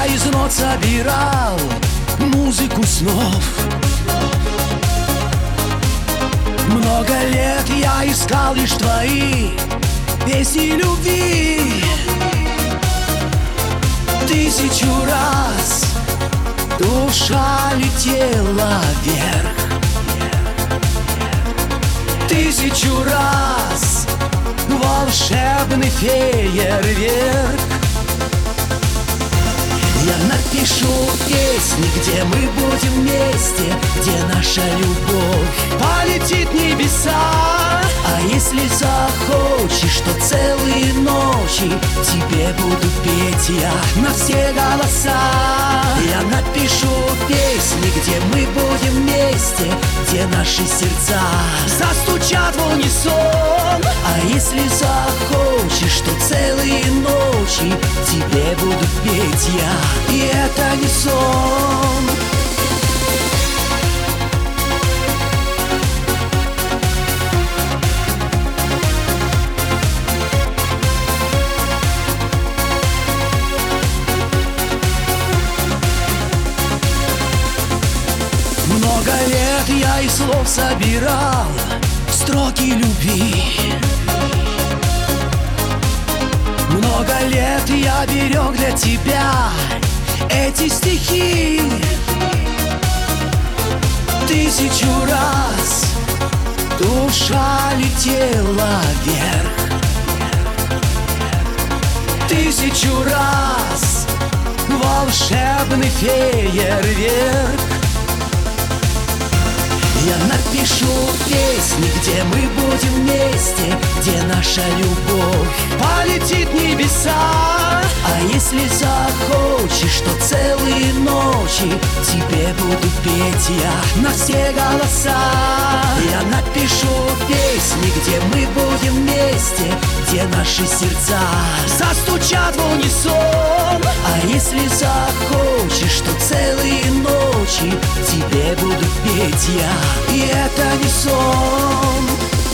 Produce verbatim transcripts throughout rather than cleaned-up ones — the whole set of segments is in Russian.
из нот собирал музыку снов. Много лет я искал лишь твои песни любви. Тысячу раз душа летела вверх. Тысячу раз волшебный фейерверк. Я напишу песни, где мы будем вместе, где наша любовь полетит в небеса. А если захочешь, то целые ночи тебе буду петь я на все голоса. Я напишу песни, где мы будем вместе, где наши сердца застучат в унисон. А если захочешь, то целые ночи тебе буду петь я, и это не сон. Много лет я из слов собирал строки любви. Много лет я берег для тебя эти стихи. Тысячу раз душа летела вверх. Тысячу раз волшебный фейерверк. Я напишу песни, где мы будем вместе, где наша любовь полетит в небеса. А если захочешь, то целые ночи тебе буду петь я на все голоса. Я напишу песни, где мы будем вместе, где наши сердца застучат в унисон. А если захочешь, то целые ночи тебе буду петь я, и это не сон.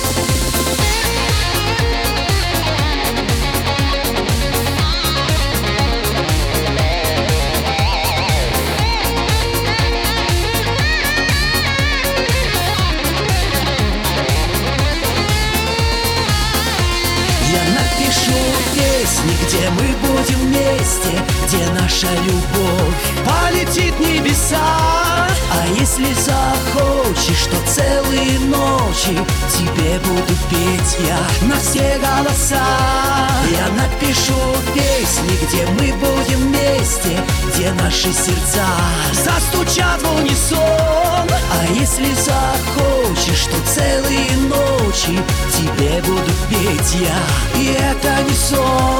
Я напишу песни, где мы будем вместе, где наша любовь полетит в небеса. А если захочешь, то целые ночи тебе буду петь я на все голоса. Я напишу песни, где мы будем вместе, где наши сердца застучат в унисон. А если захочешь, то целые ночи тебе буду петь я, и это не сон.